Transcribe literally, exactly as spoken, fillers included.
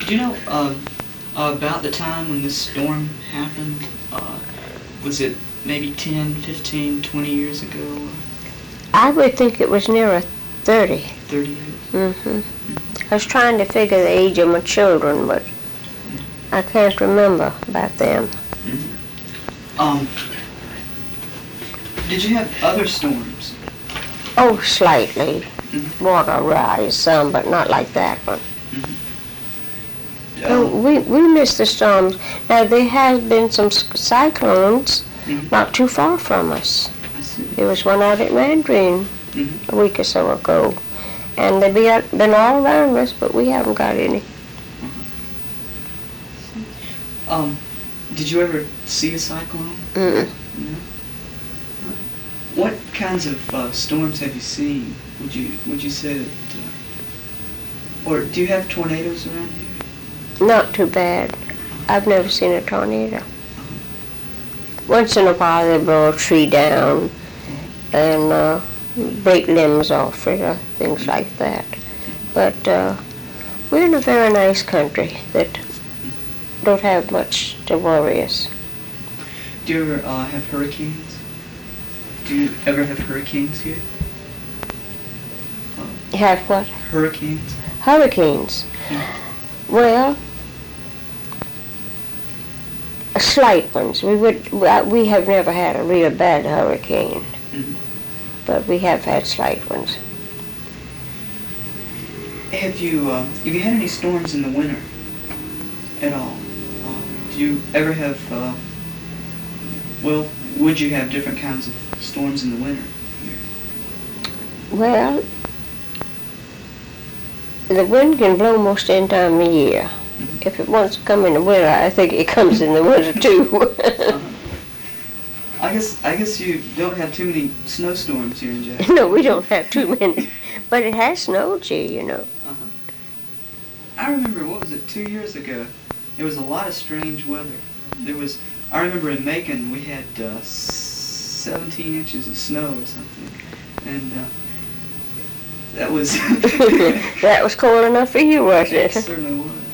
Do you know uh, about the time when this storm happened? Uh, was it maybe ten, fifteen, twenty years ago? I would think it was nearer thirty. thirty years? Mm-hmm. Mm-hmm. I was trying to figure the age of my children, but mm-hmm. I can't remember about them. Mm-hmm. Um, did you have other storms? Oh, slightly. Mm-hmm. Water rise some, but not like that one. Mm-hmm. Oh, we, we missed the storms. Now, there has been some cyclones mm-hmm. not too far from us. I see. There was one out at Mandarin mm-hmm. a week or so ago. And they've be, been all around us, but we haven't got any. Uh-huh. Um, did you ever see a cyclone? Mm-mm. No? What kinds of uh, storms have you seen? Would you would you say that, uh, or do you have tornadoes around here? Not too bad. I've never seen a tornado. Once in a while they blow a tree down and uh, break limbs off it or things like that. But uh, we're in a very nice country that don't have much to worry us. Do you ever uh, have hurricanes? Do you ever have hurricanes here? Uh, have what? Hurricanes. Hurricanes? Yeah. Well, slight ones. We would. We have never had a real bad hurricane, mm-hmm. but we have had slight ones. Have you uh, have you had any storms in the winter at all? Uh, do you ever have? Uh, well, would you have different kinds of storms in the winter here? Well, the wind can blow most any time of the year. Mm-hmm. If it wants to come in the winter, I think it comes in the winter too. uh-huh. I guess I guess you don't have too many snowstorms here in Jackson. No, we don't have too many, but it has snowed here, you know. Uh-huh. I remember, what was it, two years ago? There was a lot of strange weather. There was, I remember in Macon we had uh, seventeen inches of snow or something, and uh, that was that was cold enough for you, wasn't it? It certainly was.